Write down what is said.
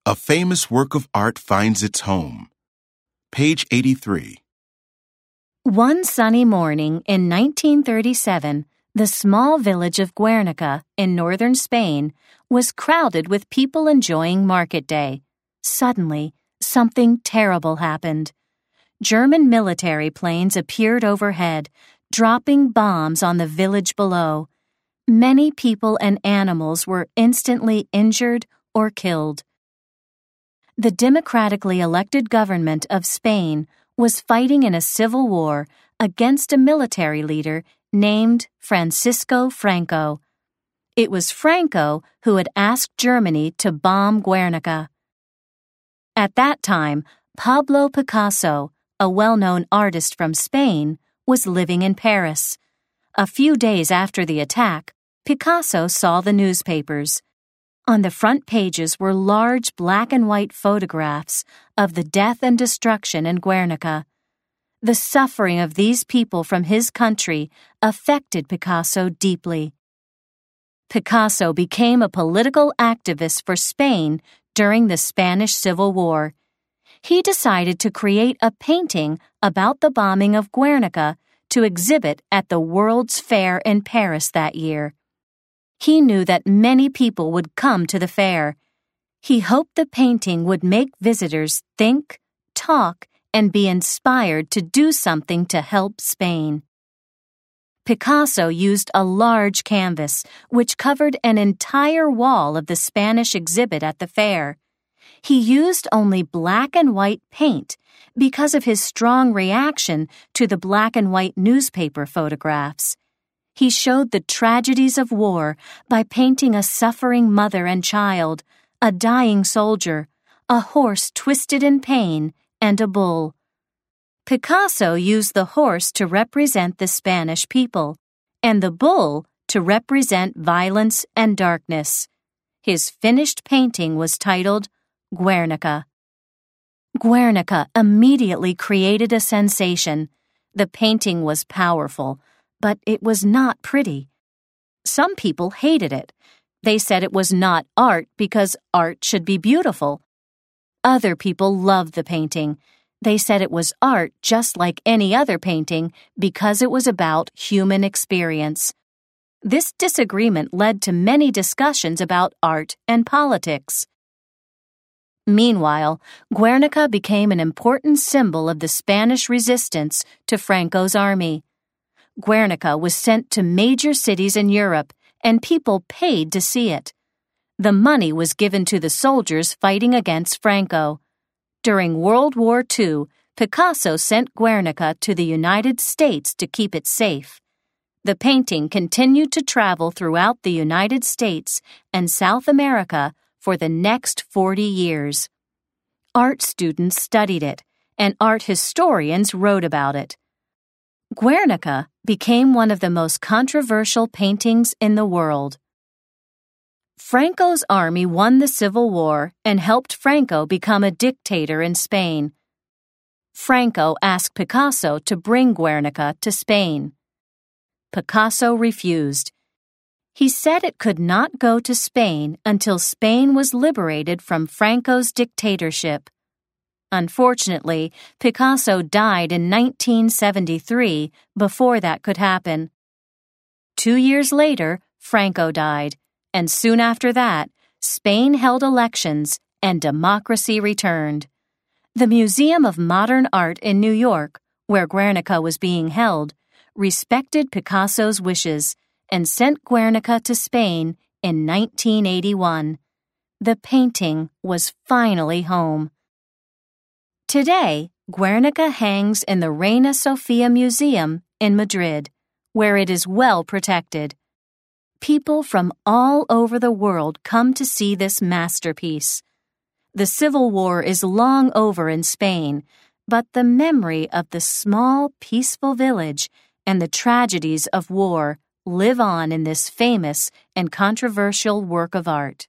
A famous work of art finds its home. Page 83. One sunny morning in 1937, the small village of Guernica in northern Spain was crowded with people enjoying market day. Suddenly, something terrible happened. German military planes appeared overhead, dropping bombs on the village below. Many people and animals were instantly injured or killed. The democratically elected government of Spain was fighting in a civil war against a military leader named Francisco Franco. It was Franco who had asked Germany to bomb Guernica. At that time, Pablo Picasso, a well-known artist from Spain, was living in Paris. A few days after the attack, Picasso saw the newspapers. On the front pages were large black and white photographs of the death and destruction in Guernica. The suffering of these people from his country affected Picasso deeply. Picasso became a political activist for Spain during the Spanish Civil War. He decided to create a painting about the bombing of Guernica to exhibit at the World's Fair in Paris that year. He knew that many people would come to the fair. He hoped the painting would make visitors think, talk, and be inspired to do something to help Spain. Picasso used a large canvas which covered an entire wall of the Spanish exhibit at the fair. He used only black and white paint because of his strong reaction to the black and white newspaper photographs. He showed the tragedies of war by painting a suffering mother and child, a dying soldier, a horse twisted in pain, and a bull. Picasso used the horse to represent the Spanish people, and the bull to represent violence and darkness. His finished painting was titled Guernica. Guernica immediately created a sensation. The painting was powerful, but it was not pretty. Some people hated it. They said it was not art because art should be beautiful. Other people loved the painting. They said it was art just like any other painting because it was about human experience. This disagreement led to many discussions about art and politics. Meanwhile, Guernica became an important symbol of the Spanish resistance to Franco's army. Guernica was sent to major cities in Europe, and people paid to see it. The money was given to the soldiers fighting against Franco. During World War II, Picasso sent Guernica to the United States to keep it safe. The painting continued to travel throughout the United States and South America for the next 40 years. Art students studied it, and art historians wrote about it. Guernica became one of the most controversial paintings in the world. Franco's army won the Civil War and helped Franco become a dictator in Spain. Franco asked Picasso to bring Guernica to Spain. Picasso refused. He said it could not go to Spain until Spain was liberated from Franco's dictatorship. Unfortunately, Picasso died in 1973 before that could happen. 2 years later, Franco died, and soon after that, Spain held elections and democracy returned. The Museum of Modern Art in New York, where Guernica was being held, respected Picasso's wishes and sent Guernica to Spain in 1981. The painting was finally home. Today, Guernica hangs in the Reina Sofia Museum in Madrid, where it is well protected. People from all over the world come to see this masterpiece. The Civil War is long over in Spain, but the memory of the small, peaceful village and the tragedies of war live on in this famous and controversial work of art.